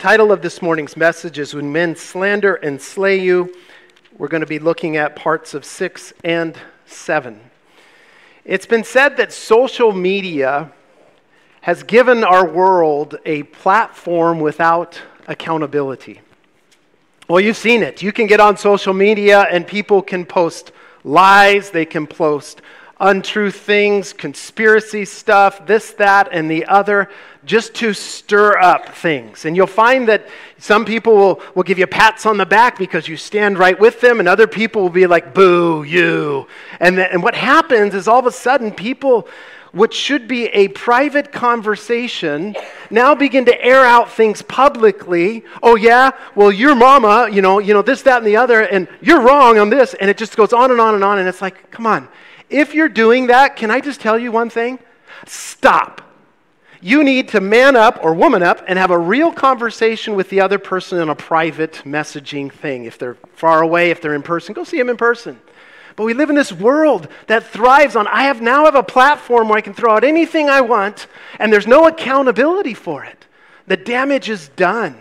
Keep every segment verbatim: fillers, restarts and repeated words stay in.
Title of this morning's message is When Men Slander and Slay You. We're going to be looking at parts of six and seven. It's been said that social media has given our world a platform without accountability. Well, you've seen it. You can get on social media and people can post lies, they can post untrue things, conspiracy stuff, this, that, and the other, just to stir up things. And you'll find that some people will, will give you pats on the back because you stand right with them, and other people will be like, boo, you. And, the, and what happens is all of a sudden people, which should be a private conversation, now begin to air out things publicly. Oh yeah, well your mama, you know, you know this, that, and the other, and you're wrong on this, and it just goes on and on and on, and it's like, come on. If you're doing that, can I just tell you one thing? Stop. You need to man up or woman up and have a real conversation with the other person in a private messaging thing. If they're far away, if they're in person, go see them in person. But we live in this world that thrives on, I have now have a platform where I can throw out anything I want, and there's no accountability for it. The damage is done.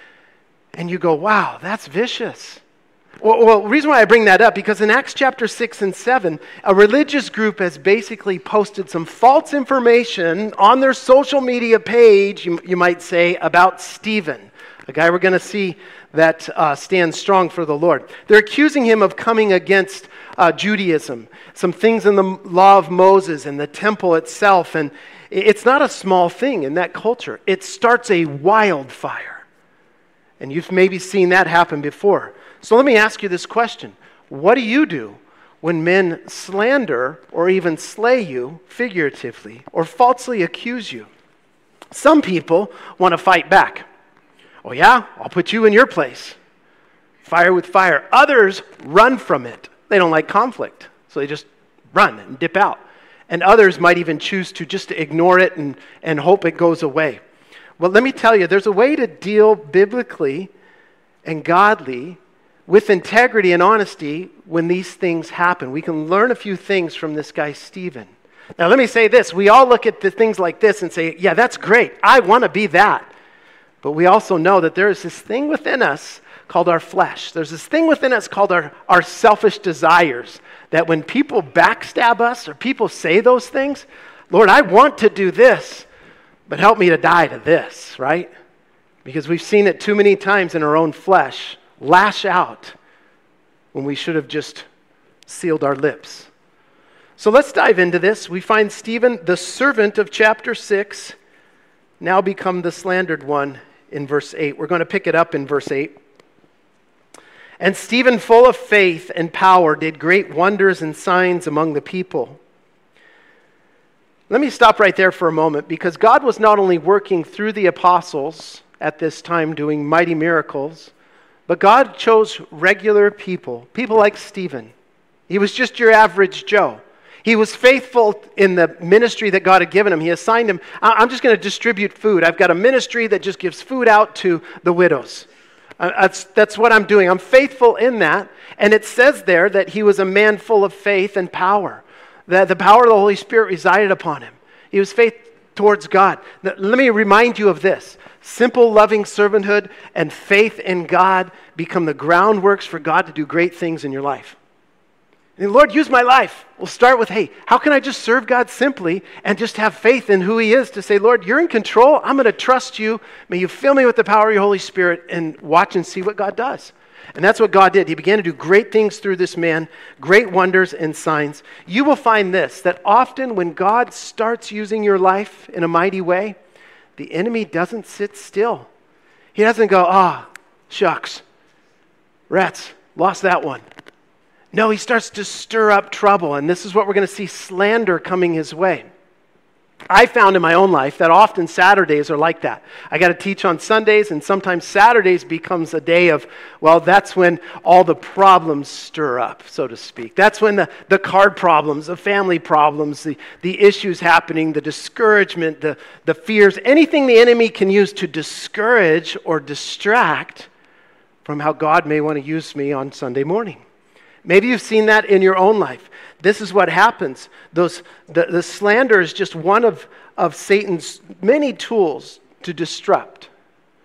And you go, wow, that's vicious. Well, well, the reason why I bring that up, because in Acts chapter six and seven, a religious group has basically posted some false information on their social media page, you, you might say, about Stephen, a guy we're going to see that uh, stands strong for the Lord. They're accusing him of coming against uh, Judaism, some things in the law of Moses and the temple itself, and it's not a small thing in that culture. It starts a wildfire, and you've maybe seen that happen before. So let me ask you this question. What do you do when men slander or even slay you figuratively or falsely accuse you? Some people want to fight back. Oh yeah, I'll put you in your place. Fire with fire. Others run from it. They don't like conflict, so they just run and dip out. And others might even choose to just ignore it and, and hope it goes away. Well, let me tell you, there's a way to deal biblically and godly with integrity and honesty when these things happen. We can learn a few things from this guy, Stephen. Now, let me say this. We all look at the things like this and say, yeah, that's great. I want to be that. But we also know that there is this thing within us called our flesh. There's this thing within us called our, our selfish desires, that when people backstab us or people say those things, Lord, I want to do this, but help me to die to this, right? Because we've seen it too many times in our own flesh lash out when we should have just sealed our lips. So let's dive into this. We find Stephen, the servant of chapter six, now become the slandered one in verse eight. We're going to pick it up in verse eight. And Stephen, full of faith and power, did great wonders and signs among the people. Let me stop right there for a moment, because God was not only working through the apostles at this time doing mighty miracles, but God chose regular people, people like Stephen. He was just your average Joe. He was faithful in the ministry that God had given him. He assigned him, I'm just going to distribute food. I've got a ministry that just gives food out to the widows. That's, that's what I'm doing. I'm faithful in that. And it says there that he was a man full of faith and power. That the power of the Holy Spirit resided upon him. He was faithful towards God. Let me remind you of this. Simple, loving servanthood and faith in God become the groundworks for God to do great things in your life. And Lord, use my life. We'll start with, hey, how can I just serve God simply and just have faith in who He is to say, Lord, you're in control. I'm going to trust you. May you fill me with the power of your Holy Spirit and watch and see what God does. And that's what God did. He began to do great things through this man, great wonders and signs. You will find this, that often when God starts using your life in a mighty way, the enemy doesn't sit still. He doesn't go, ah, oh, shucks, rats, lost that one. No, he starts to stir up trouble, and this is what we're going to see, slander coming his way. I found in my own life that often Saturdays are like that. I got to teach on Sundays, and sometimes Saturdays becomes a day of, well, that's when all the problems stir up, so to speak. That's when the, the card problems, the family problems, the, the issues happening, the discouragement, the, the fears, anything the enemy can use to discourage or distract from how God may want to use me on Sunday morning. Maybe you've seen that in your own life. This is what happens. Those the, the slander is just one of, of Satan's many tools to disrupt,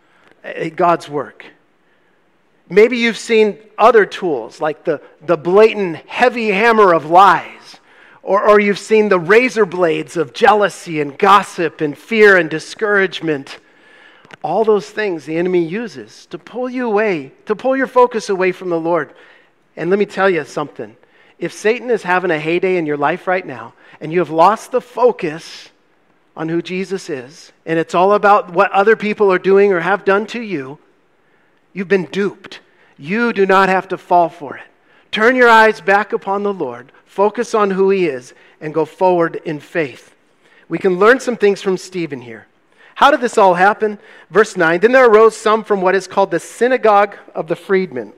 uh, God's work. Maybe you've seen other tools like the, the blatant heavy hammer of lies, or, or you've seen the razor blades of jealousy and gossip and fear and discouragement. All those things the enemy uses to pull you away, to pull your focus away from the Lord. And let me tell you something. If Satan is having a heyday in your life right now, and you have lost the focus on who Jesus is, and it's all about what other people are doing or have done to you, you've been duped. You do not have to fall for it. Turn your eyes back upon the Lord, focus on who He is, and go forward in faith. We can learn some things from Stephen here. How did this all happen? Verse nine, then there arose some from what is called the synagogue of the freedmen,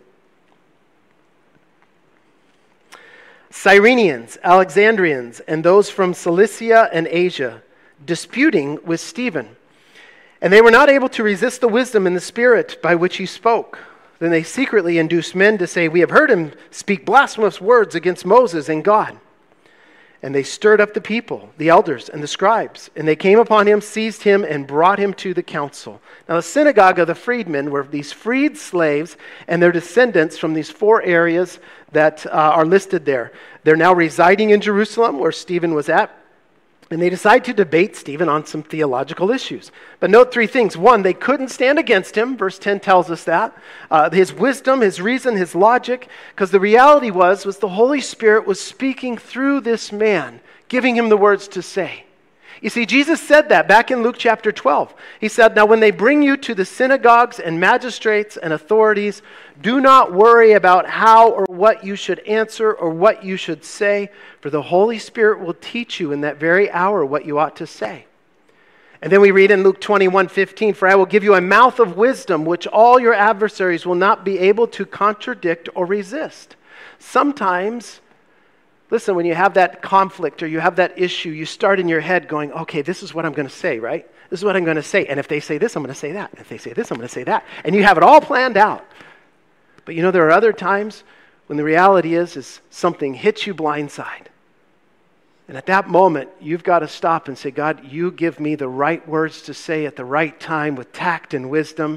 Cyrenians, Alexandrians, and those from Cilicia and Asia, disputing with Stephen. And they were not able to resist the wisdom and the spirit by which he spoke. Then they secretly induced men to say, we have heard him speak blasphemous words against Moses and God. And they stirred up the people, the elders and the scribes. And they came upon him, seized him, and brought him to the council. Now the synagogue of the freedmen were these freed slaves and their descendants from these four areas that uh, are listed there. They're now residing in Jerusalem, where Stephen was at. And they decide to debate Stephen on some theological issues. But note three things. One, they couldn't stand against him. Verse ten tells us that. Uh, his wisdom, his reason, his logic. Because the reality was, was the Holy Spirit was speaking through this man, giving him the words to say. You see, Jesus said that back in Luke chapter twelve. He said, now when they bring you to the synagogues and magistrates and authorities, do not worry about how or what you should answer or what you should say, for the Holy Spirit will teach you in that very hour what you ought to say. And then we read in Luke twenty-one fifteen, for I will give you a mouth of wisdom, which all your adversaries will not be able to contradict or resist. Sometimes, listen, when you have that conflict or you have that issue, you start in your head going, okay, this is what I'm going to say, right? This is what I'm going to say. And if they say this, I'm going to say that. And if they say this, I'm going to say that. And you have it all planned out. But you know, there are other times when the reality is, is something hits you blindside. And at that moment, you've got to stop and say, God, you give me the right words to say at the right time with tact and wisdom,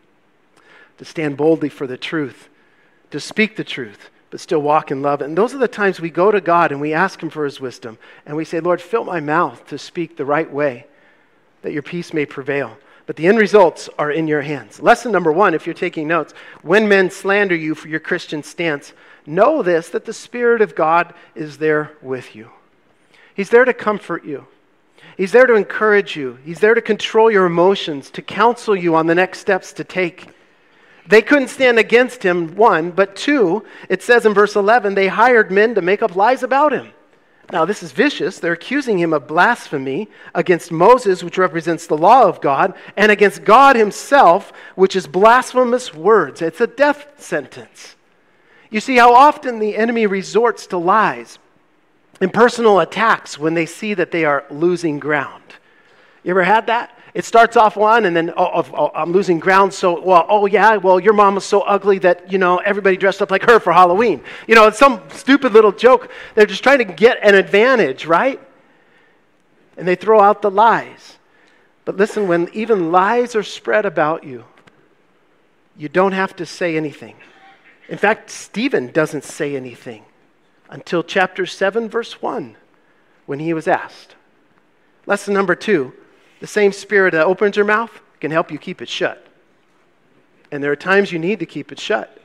to stand boldly for the truth, to speak the truth, but still walk in love. And those are the times we go to God and we ask Him for His wisdom. And we say, Lord, fill my mouth to speak the right way, that your peace may prevail. But the end results are in your hands. Lesson number one, if you're taking notes, when men slander you for your Christian stance, know this, that the Spirit of God is there with you. He's there to comfort you. He's there to encourage you. He's there to control your emotions, to counsel you on the next steps to take. They couldn't stand against him, one, but two, it says in verse eleven, they hired men to make up lies about him. Now, this is vicious. They're accusing him of blasphemy against Moses, which represents the law of God, and against God Himself, which is blasphemous words. It's a death sentence. You see how often the enemy resorts to lies and personal attacks when they see that they are losing ground. You ever had that? It starts off one, and then, oh, oh, oh, I'm losing ground, so, well, oh yeah, well, your mom was so ugly that, you know, everybody dressed up like her for Halloween. You know, it's some stupid little joke. They're just trying to get an advantage, right? And they throw out the lies. But listen, when even lies are spread about you, you don't have to say anything. In fact, Stephen doesn't say anything until chapter seven, verse one, when he was asked. Lesson number two, the same Spirit that opens your mouth can help you keep it shut. And there are times you need to keep it shut.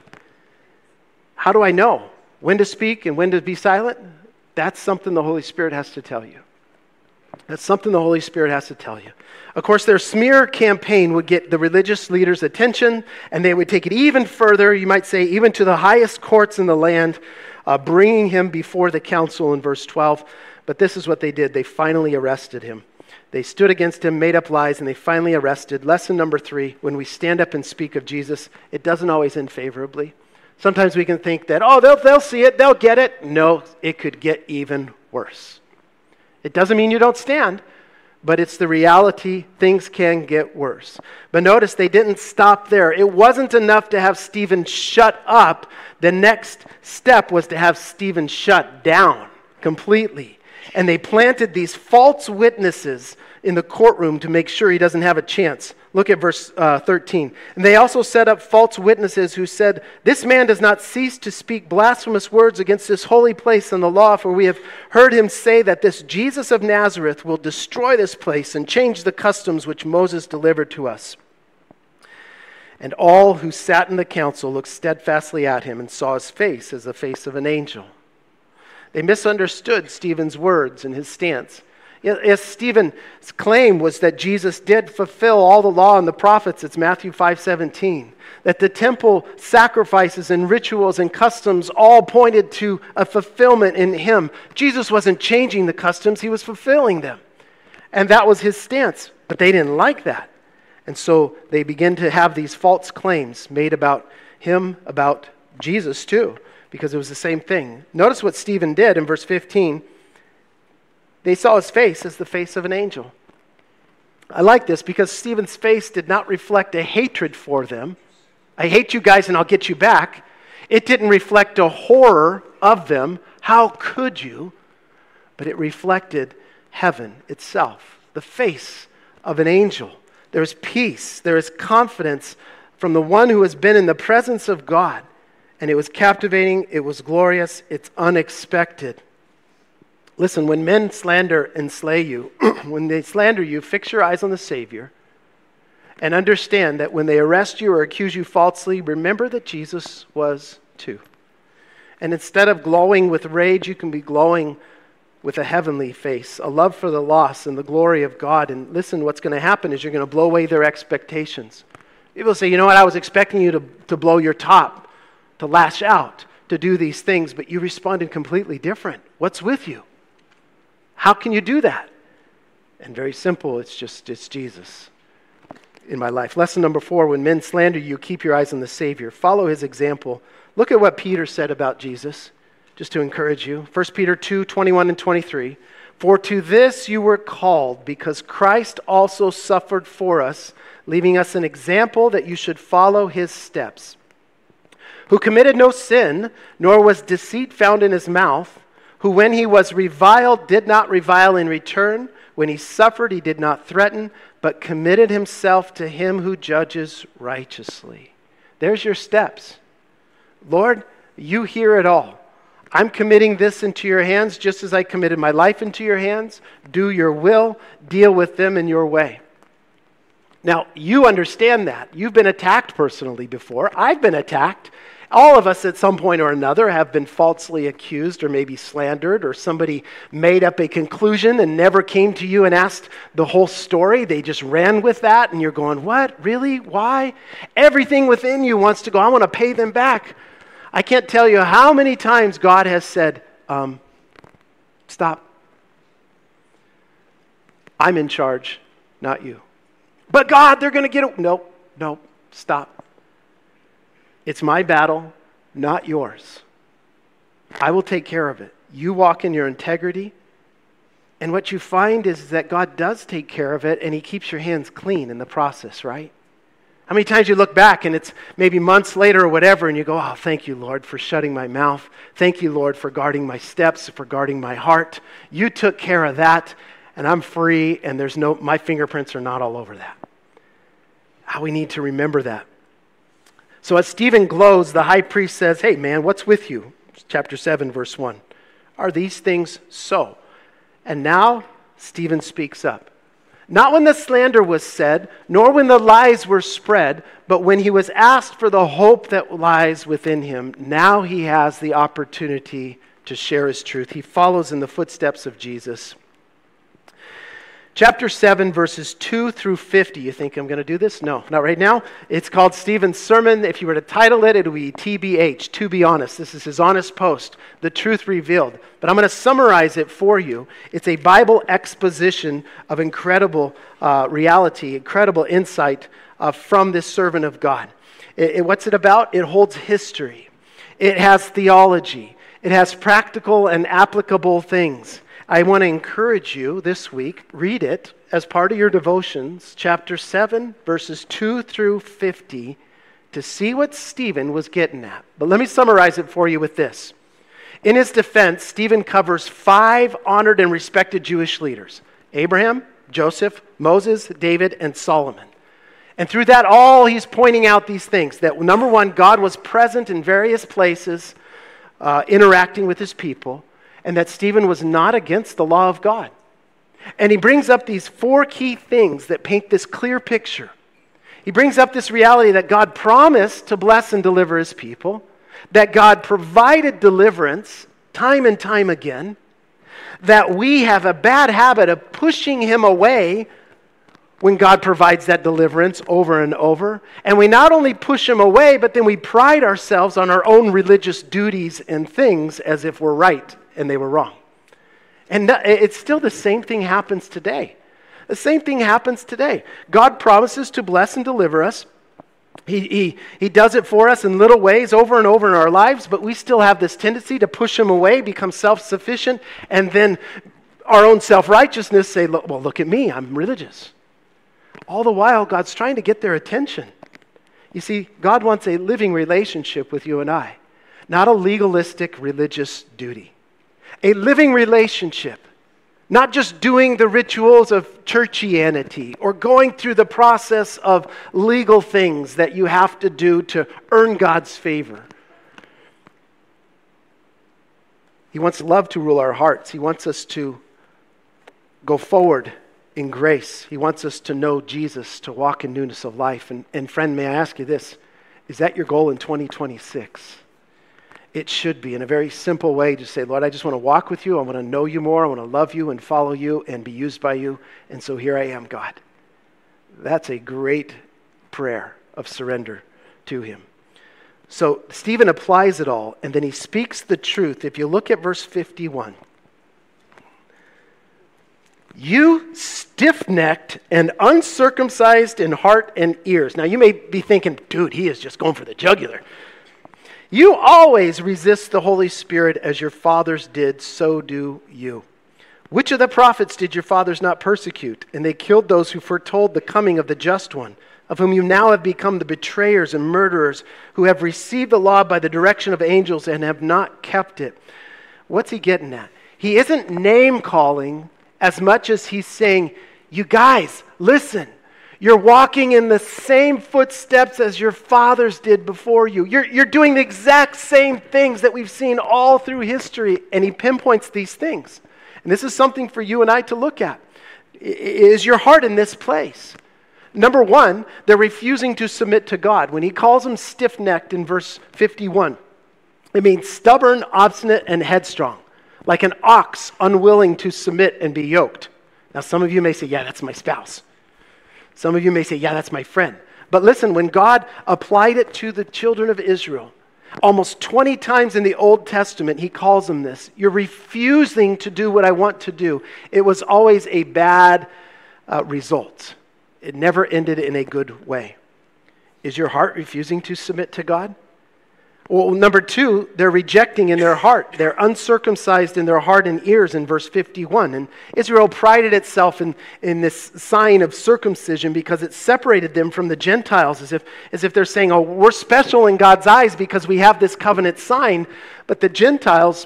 How do I know when to speak and when to be silent? That's something the Holy Spirit has to tell you. That's something the Holy Spirit has to tell you. Of course, their smear campaign would get the religious leaders' attention, and they would take it even further, you might say, even to the highest courts in the land, uh, bringing him before the council in verse twelve. But this is what they did. They finally arrested him. They stood against him, made up lies, and they finally arrested. Lesson number three, when we stand up and speak of Jesus, it doesn't always end favorably. Sometimes we can think that, oh, they'll, they'll see it, they'll get it. No, it could get even worse. It doesn't mean you don't stand, but it's the reality. Things can get worse. But notice they didn't stop there. It wasn't enough to have Stephen shut up. The next step was to have Stephen shut down completely. And they planted these false witnesses in the courtroom to make sure he doesn't have a chance. Look at verse uh, thirteen. And they also set up false witnesses who said, "This man does not cease to speak blasphemous words against this holy place and the law, for we have heard him say that this Jesus of Nazareth will destroy this place and change the customs which Moses delivered to us." And all who sat in the council looked steadfastly at him and saw his face as the face of an angel. They misunderstood Stephen's words and his stance. Yes, Stephen's claim was that Jesus did fulfill all the law and the prophets. It's Matthew five seventeen. That the temple sacrifices and rituals and customs all pointed to a fulfillment in him. Jesus wasn't changing the customs, he was fulfilling them. And that was his stance. But they didn't like that. And so they began to have these false claims made about him, about Jesus too, because it was the same thing. Notice what Stephen did in verse fifteen. They saw his face as the face of an angel. I like this because Stephen's face did not reflect a hatred for them. I hate you guys and I'll get you back. It didn't reflect a horror of them. How could you? But it reflected heaven itself, the face of an angel. There is peace, there is confidence from the one who has been in the presence of God. And it was captivating, it was glorious, it's unexpected. Listen, when men slander and slay you, when they slander you, fix your eyes on the Savior and understand that when they arrest you or accuse you falsely, remember that Jesus was too. And instead of glowing with rage, you can be glowing with a heavenly face, a love for the lost and the glory of God. And listen, what's going to happen is you're going to blow away their expectations. People say, you know what, I was expecting you to, to blow your top, to lash out, to do these things, but you responded completely different. What's with you? How can you do that? And very simple, it's just, it's Jesus in my life. Lesson number four, when men slander you, keep your eyes on the Savior. Follow his example. Look at what Peter said about Jesus, just to encourage you. First Peter two, twenty-one and twenty-three. For to this you were called, because Christ also suffered for us, leaving us an example that you should follow his steps. Who committed no sin, nor was deceit found in his mouth, who when he was reviled did not revile in return, when he suffered he did not threaten, but committed himself to him who judges righteously. There's your steps. Lord, you hear it all. I'm committing this into your hands just as I committed my life into your hands. Do your will, deal with them in your way. Now, you understand that. You've been attacked personally before. I've been attacked. All of us at some point or another have been falsely accused or maybe slandered, or somebody made up a conclusion and never came to you and asked the whole story. They just ran with that and you're going, what? Really? Why? Everything within you wants to go, I want to pay them back. I can't tell you how many times God has said, um, stop. I'm in charge, not you. But God, they're going to get it. Nope, nope, stop. It's my battle, not yours. I will take care of it. You walk in your integrity, and what you find is that God does take care of it, and he keeps your hands clean in the process, right? How many times you look back, and it's maybe months later or whatever, and you go, oh, thank you, Lord, for shutting my mouth. Thank you, Lord, for guarding my steps, for guarding my heart. You took care of that, and I'm free, and there's no, my fingerprints are not all over that. How we need to remember that. So as Stephen glows, the high priest says, hey man, what's with you? Chapter seven, verse one. Are these things so? And now Stephen speaks up. Not when the slander was said, nor when the lies were spread, but when he was asked for the hope that lies within him. Now he has the opportunity to share his truth. He follows in the footsteps of Jesus. Chapter seven, verses two through fifty. You think I'm going to do this? No, not right now. It's called Stephen's Sermon. If you were to title it, it would be T B H, To Be Honest. This is his honest post, the truth revealed. But I'm going to summarize it for you. It's a Bible exposition of incredible uh, reality, incredible insight uh, from this servant of God. It, it, what's it about? It holds history. It has theology. It has practical and applicable things. I want to encourage you this week, read it as part of your devotions, chapter seven, verses two through fifty, to see what Stephen was getting at. But let me summarize it for you with this. In his defense, Stephen covers five honored and respected Jewish leaders: Abraham, Joseph, Moses, David, and Solomon. And through that all, he's pointing out these things. That number one, God was present in various places, uh, interacting with his people. And that Stephen was not against the law of God. And he brings up these four key things that paint this clear picture. He brings up this reality that God promised to bless and deliver his people. That God provided deliverance time and time again. That we have a bad habit of pushing him away when God provides that deliverance over and over. And we not only push him away, but then we pride ourselves on our own religious duties and things as if we're right and they were wrong. And it's still the same thing happens today. The same thing happens today. God promises to bless and deliver us. He, he, he does it for us in little ways over and over in our lives, but we still have this tendency to push him away, become self-sufficient, and then our own self-righteousness say, well, look at me, I'm religious. All the while, God's trying to get their attention. You see, God wants a living relationship with you and I, not a legalistic religious duty. A living relationship, not just doing the rituals of churchianity or going through the process of legal things that you have to do to earn God's favor. He wants love to rule our hearts. He wants us to go forward in grace. He wants us to know Jesus, to walk in newness of life. And, and friend, may I ask you this? Is that your goal in twenty twenty-six? It should be in a very simple way. Just say, Lord, I just want to walk with you. I want to know you more. I want to love you and follow you and be used by you. And so here I am, God. That's a great prayer of surrender to him. So Stephen applies it all, and then he speaks the truth. If you look at verse fifty-one, you stiff-necked and uncircumcised in heart and ears. Now you may be thinking, dude, he is just going for the jugular. You always resist the Holy Spirit as your fathers did, so do you. Which of the prophets did your fathers not persecute? And they killed those who foretold the coming of the just one, of whom you now have become the betrayers and murderers, who have received the law by the direction of angels and have not kept it. What's he getting at? He isn't name-calling as much as he's saying, you guys, listen. You're walking in the same footsteps as your fathers did before you. You're, you're doing the exact same things that we've seen all through history. And he pinpoints these things. And this is something for you and I to look at. Is your heart in this place? Number one, they're refusing to submit to God. When he calls them stiff-necked in verse fifty-one, it means stubborn, obstinate, and headstrong. Like an ox unwilling to submit and be yoked. Now some of you may say, yeah, that's my spouse. Some of you may say, yeah, that's my friend. But listen, when God applied it to the children of Israel, almost twenty times in the Old Testament, he calls them this. You're refusing to do what I want to do. It was always a bad uh, result. It never ended in a good way. Is your heart refusing to submit to God? Well, number two, they're rejecting in their heart. They're uncircumcised in their heart and ears in verse fifty-one. And Israel prided itself in, in this sign of circumcision because it separated them from the Gentiles, as if, as if they're saying, oh, we're special in God's eyes because we have this covenant sign. But the Gentiles,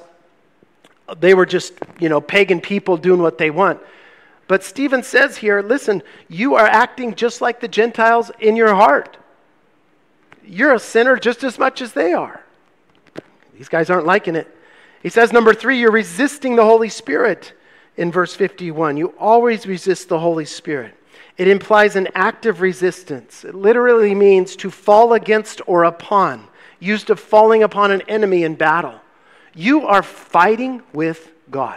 they were just, you know, pagan people doing what they want. But Stephen says here, listen, you are acting just like the Gentiles in your heart. You're a sinner just as much as they are. These guys aren't liking it. He says, number three, you're resisting the Holy Spirit in verse fifty-one. You always resist the Holy Spirit. It implies an active resistance. It literally means to fall against or upon, used of falling upon an enemy in battle. You are fighting with God.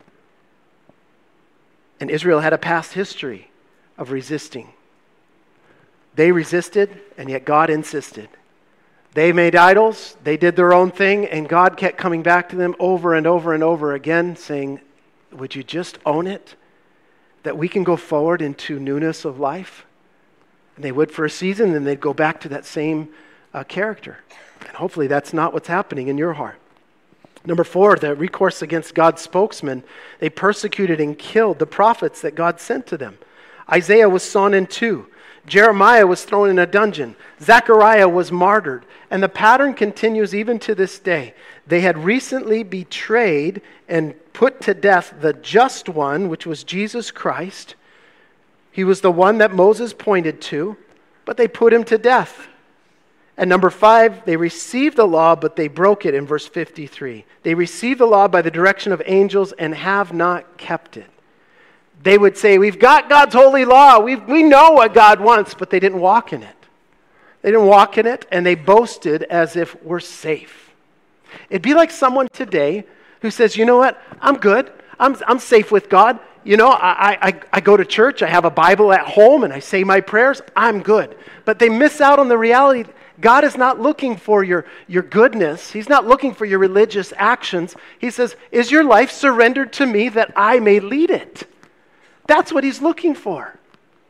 And Israel had a past history of resisting. They resisted, and yet God insisted. They made idols, they did their own thing, and God kept coming back to them over and over and over again, saying, would you just own it? That we can go forward into newness of life? And they would for a season, and they'd go back to that same uh, character. And hopefully that's not what's happening in your heart. Number four, the recourse against God's spokesman. They persecuted and killed the prophets that God sent to them. Isaiah was sawn in two. Jeremiah was thrown in a dungeon. Zechariah was martyred. And the pattern continues even to this day. They had recently betrayed and put to death the just one, which was Jesus Christ. He was the one that Moses pointed to. but they put him to death. And number five, they received the law, but they broke it in verse fifty-three. They received the law by the direction of angels and have not kept it. They would say, we've got God's holy law. We we know what God wants, but they didn't walk in it. They didn't walk in it, and they boasted as if we're safe. It'd be like someone today who says, you know what, I'm good. I'm, I'm safe with God. You know, I, I, I go to church, I have a Bible at home, and I say my prayers. I'm good. But they miss out on the reality. God is not looking for your, your goodness. He's not looking for your religious actions. He says, is your life surrendered to me that I may lead it? That's what he's looking for.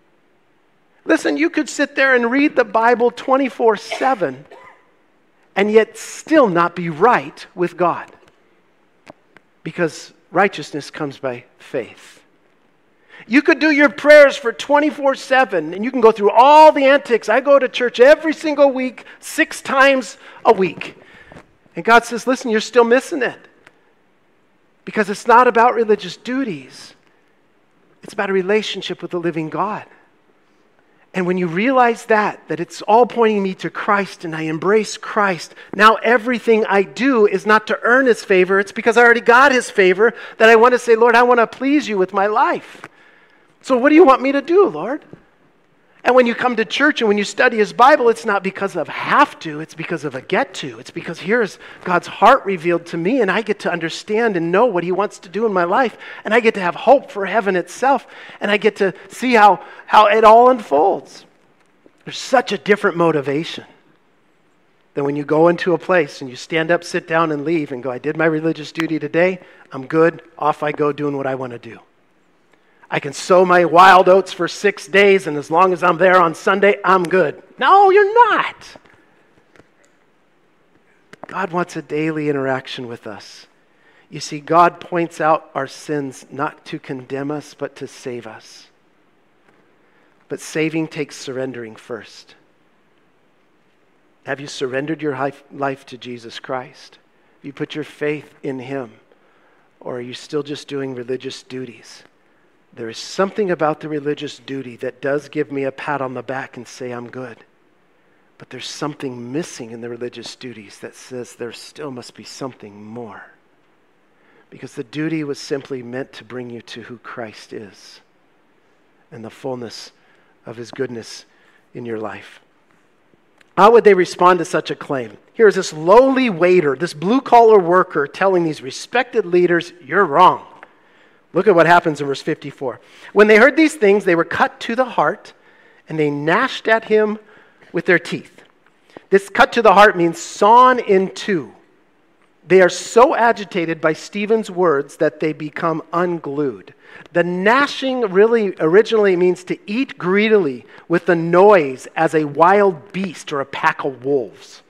Listen, you could sit there and read the Bible twenty-four seven and yet still not be right with God. Because righteousness comes by faith. You could do your prayers for twenty-four seven, and you can go through all the antics. I go to church every single week, six times a week. And God says, listen, you're still missing it. Because it's not about religious duties. It's about a relationship with the living God. And when you realize that, that it's all pointing me to Christ and I embrace Christ, now everything I do is not to earn his favor. It's because I already got his favor that I want to say, Lord, I want to please you with my life. So what do you want me to do, Lord? And when you come to church and when you study his Bible, it's not because of have to, it's because of a get to. It's because here's God's heart revealed to me, and I get to understand and know what he wants to do in my life, and I get to have hope for heaven itself, and I get to see how, how it all unfolds. There's such a different motivation than when you go into a place and you stand up, sit down, and leave and go, I did my religious duty today, I'm good, off I go doing what I want to do. I can sow my wild oats for six days, and as long as I'm there on Sunday, I'm good. No, you're not. God wants a daily interaction with us. You see, God points out our sins not to condemn us, but to save us. But saving takes surrendering first. Have you surrendered your life, life to Jesus Christ? Have you put your faith in him? Or are you still just doing religious duties? There is something about the religious duty that does give me a pat on the back and say I'm good. But there's something missing in the religious duties that says there still must be something more. Because the duty was simply meant to bring you to who Christ is and the fullness of his goodness in your life. How would they respond to such a claim? Here's this lowly waiter, this blue-collar worker telling these respected leaders, you're wrong. Look at what happens in verse fifty-four. When they heard these things, they were cut to the heart, and they gnashed at him with their teeth. This cut to the heart means sawn in two. They are so agitated by Stephen's words that they become unglued. The gnashing really originally means to eat greedily with the noise as a wild beast or a pack of wolves.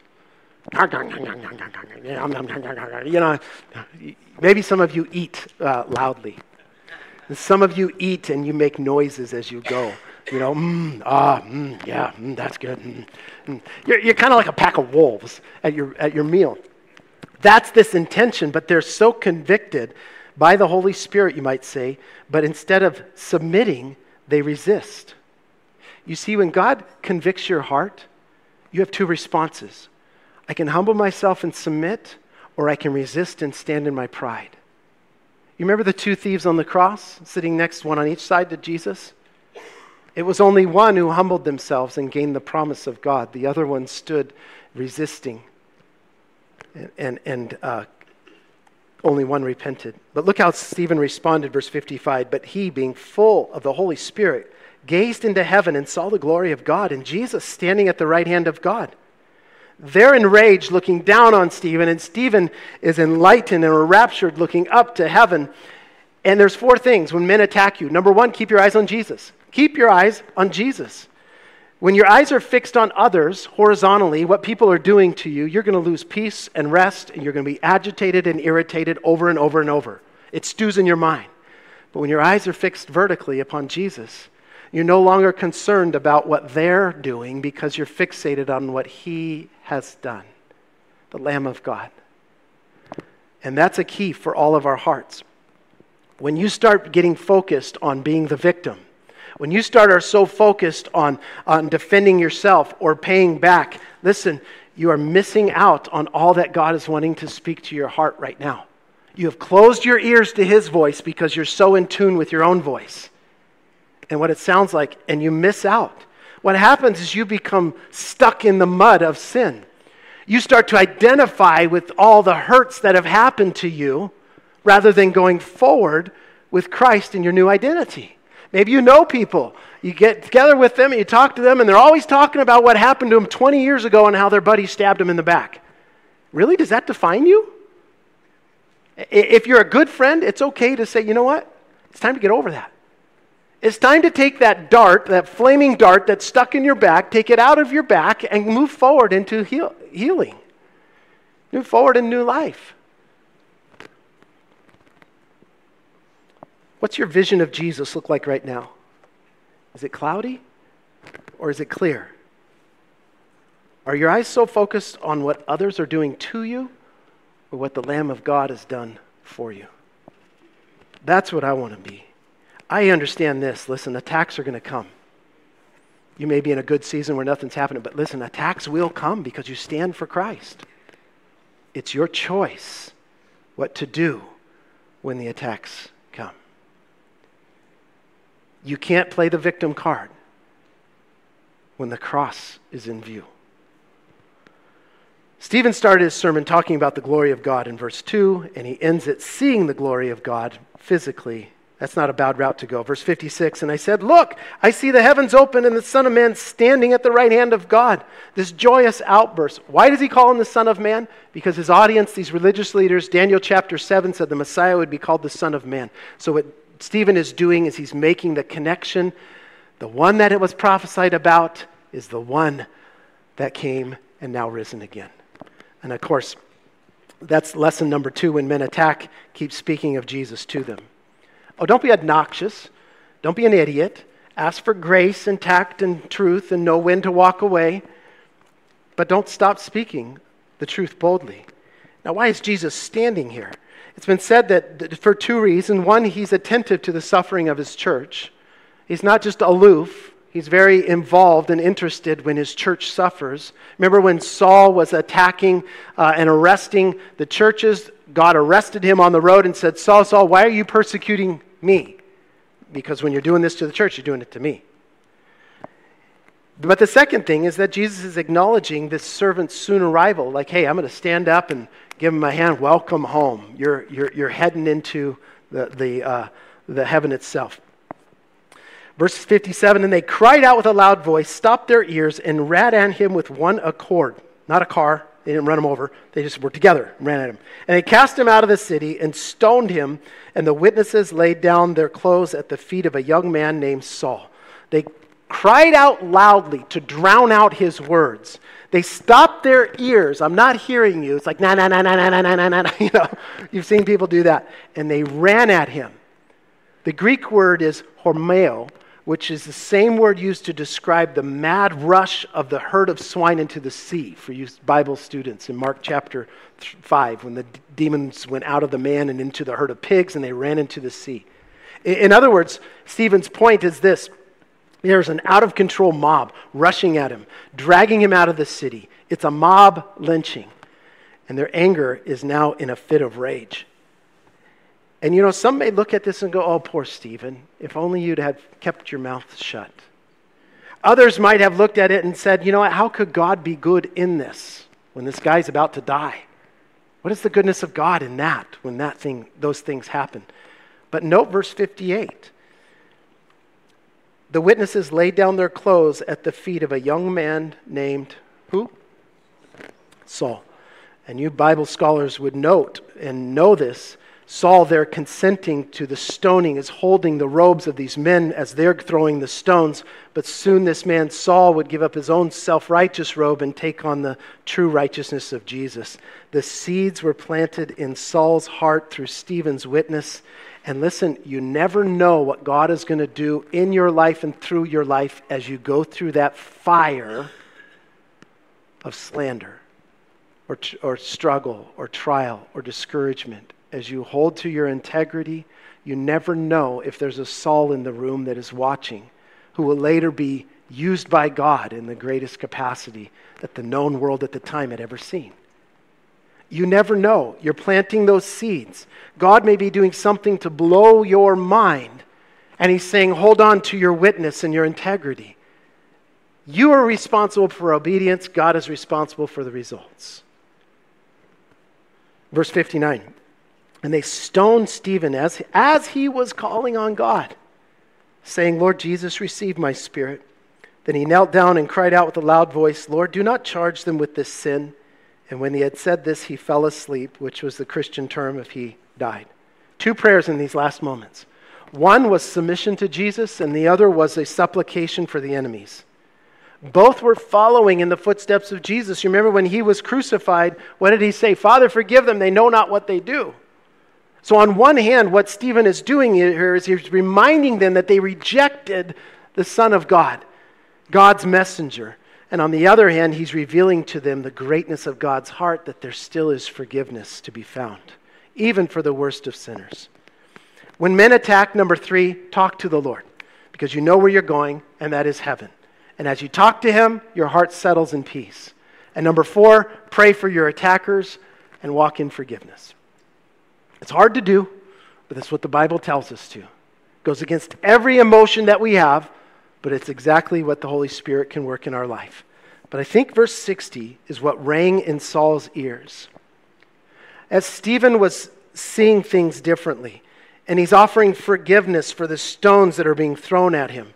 You know, maybe some of you eat uh, loudly. And some of you eat and you make noises as you go. You know, mm, ah, mm, yeah, mm, that's good. Mm, mm. You're, you're kind of like a pack of wolves at your at your meal. That's this intention, but they're so convicted by the Holy Spirit, you might say, but instead of submitting, they resist. You see, when God convicts your heart, you have two responses. I can humble myself and submit, or I can resist and stand in my pride. You remember the two thieves on the cross, sitting next, one on each side to Jesus? It was only one who humbled themselves and gained the promise of God. The other one stood resisting, and, and, and uh, only one repented. But look how Stephen responded, verse fifty-five. But he, being full of the Holy Spirit, gazed into heaven and saw the glory of God, and Jesus standing at the right hand of God. They're enraged, looking down on Stephen, and Stephen is enlightened and enraptured, looking up to heaven. And there's four things when men attack you. Number one, keep your eyes on Jesus. Keep your eyes on Jesus. When your eyes are fixed on others horizontally, what people are doing to you, you're going to lose peace and rest, and you're going to be agitated and irritated over and over and over. It stews in your mind. But when your eyes are fixed vertically upon Jesus, you're no longer concerned about what they're doing because you're fixated on what he has done, the Lamb of God. And that's a key for all of our hearts. When you start getting focused on being the victim, When you start are so focused on, on defending yourself or paying back, listen, you are missing out on all that God is wanting to speak to your heart right now. You have closed your ears to His voice because you're so in tune with your own voice and what it sounds like, and you miss out. What happens is you become stuck in the mud of sin. You start to identify with all the hurts that have happened to you rather than going forward with Christ in your new identity. Maybe you know people. You get together with them and you talk to them and they're always talking about what happened to them twenty years ago and how their buddy stabbed them in the back. Really? Does that define you? If you're a good friend, it's okay to say, you know what? It's time to get over that. It's time to take that dart, that flaming dart that's stuck in your back, take it out of your back and move forward into heal, healing. Move forward in new life. What's your vision of Jesus look like right now? Is it cloudy or is it clear? Are your eyes so focused on what others are doing to you or what the Lamb of God has done for you? That's what I want to be. I understand this. Listen, attacks are going to come. You may be in a good season where nothing's happening, but listen, attacks will come because you stand for Christ. It's your choice what to do when the attacks come. You can't play the victim card when the cross is in view. Stephen started his sermon talking about the glory of God in verse two, and he ends it seeing the glory of God physically. That's not a bad route to go. Verse fifty-six, and I said, look, I see the heavens open and the Son of Man standing at the right hand of God. This joyous outburst. Why does he call him the Son of Man? Because his audience, these religious leaders, Daniel chapter seven said the Messiah would be called the Son of Man. So what Stephen is doing is he's making the connection. The one that it was prophesied about is the one that came and now risen again. And of course, that's lesson number two. When men attack, keep speaking of Jesus to them. Oh, don't be obnoxious. Don't be an idiot. Ask for grace and tact and truth and know when to walk away. But don't stop speaking the truth boldly. Now, why is Jesus standing here? It's been said that for two reasons. One, he's attentive to the suffering of his church. He's not just aloof. He's very involved and interested when his church suffers. Remember when Saul was attacking uh, and arresting the churches? God arrested him on the road and said, Saul, Saul, why are you persecuting me? Because when you're doing this to the church, you're doing it to me. But the second thing is that Jesus is acknowledging this servant's soon arrival. Like, hey, I'm going to stand up and give him a hand. Welcome home. You're, you're, you're heading into the, the, uh, the heaven itself. Verse fifty-seven, and they cried out with a loud voice, stopped their ears, and ran at him with one accord. Not a car. They didn't run him over. They just were together and ran at him. And they cast him out of the city and stoned him, and the witnesses laid down their clothes at the feet of a young man named Saul. They cried out loudly to drown out his words. They stopped their ears. I'm not hearing you. It's like, na, na, na, na, na, na, na, na. You know, you've seen people do that. And they ran at him. The Greek word is hormeo, which is the same word used to describe the mad rush of the herd of swine into the sea, for you Bible students in Mark chapter five, when the d- demons went out of the man and into the herd of pigs, and they ran into the sea. In, in other words, Stephen's point is this. There's an out-of-control mob rushing at him, dragging him out of the city. It's a mob lynching, and their anger is now in a fit of rage. And you know, some may look at this and go, oh, poor Stephen, if only you'd had kept your mouth shut. Others might have looked at it and said, you know what, how could God be good in this when this guy's about to die? What is the goodness of God in that when that thing, those things happen? But note verse fifty-eight. The witnesses laid down their clothes at the feet of a young man named who? Saul. And you Bible scholars would note and know this. Saul there consenting to the stoning is holding the robes of these men as they're throwing the stones. But soon this man Saul would give up his own self-righteous robe and take on the true righteousness of Jesus. The seeds were planted in Saul's heart through Stephen's witness. And listen, you never know what God is going to do in your life and through your life as you go through that fire of slander or, or struggle or trial or discouragement. As you hold to your integrity, you never know if there's a Saul in the room that is watching who will later be used by God in the greatest capacity that the known world at the time had ever seen. You never know. You're planting those seeds. God may be doing something to blow your mind, and he's saying, hold on to your witness and your integrity. You are responsible for obedience. God is responsible for the results. Verse fifty-nine, and they stoned Stephen as, as he was calling on God, saying, Lord Jesus, receive my spirit. Then he knelt down and cried out with a loud voice, Lord, do not charge them with this sin. And when he had said this, he fell asleep, which was the Christian term if he died. Two prayers in these last moments. One was submission to Jesus, and the other was a supplication for the enemies. Both were following in the footsteps of Jesus. You remember when he was crucified, what did he say? Father, forgive them, they know not what they do. So on one hand, what Stephen is doing here is he's reminding them that they rejected the Son of God, God's messenger. And on the other hand, he's revealing to them the greatness of God's heart, that there still is forgiveness to be found, even for the worst of sinners. When men attack, number three, talk to the Lord, because you know where you're going, and that is heaven. And as you talk to him, your heart settles in peace. And number four, pray for your attackers and walk in forgiveness. It's hard to do, but that's what the Bible tells us to. It goes against every emotion that we have, but it's exactly what the Holy Spirit can work in our life. But I think verse sixty is what rang in Saul's ears. As Stephen was seeing things differently, and he's offering forgiveness for the stones that are being thrown at him,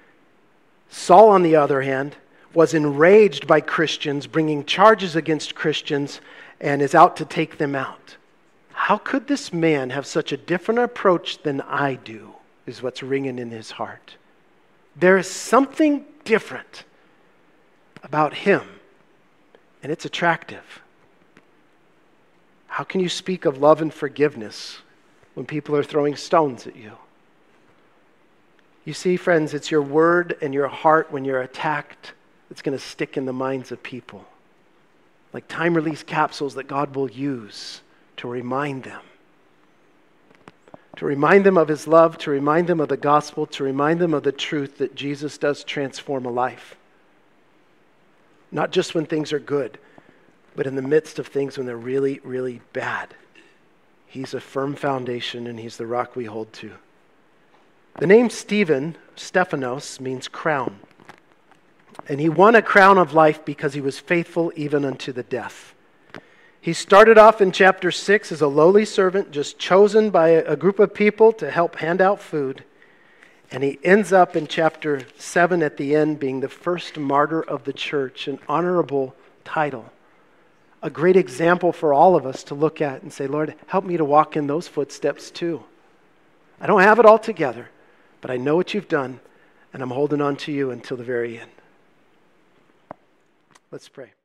Saul, on the other hand, was enraged by Christians, bringing charges against Christians, and is out to take them out. How could this man have such a different approach than I do, is what's ringing in his heart. There is something different about him, and it's attractive. How can you speak of love and forgiveness when people are throwing stones at you? You see, friends, it's your word and your heart when you're attacked that's going to stick in the minds of people. Like time-release capsules that God will use to remind them. To remind them of his love, to remind them of the gospel, to remind them of the truth that Jesus does transform a life. Not just when things are good, but in the midst of things when they're really, really bad. He's a firm foundation, and he's the rock we hold to. The name Stephen, Stephanos, means crown. And he won a crown of life because he was faithful even unto the death. He started off in chapter six as a lowly servant, just chosen by a group of people to help hand out food. And he ends up in chapter seven at the end being the first martyr of the church, an honorable title. A great example for all of us to look at and say, Lord, help me to walk in those footsteps too. I don't have it all together, but I know what you've done, and I'm holding on to you until the very end. Let's pray.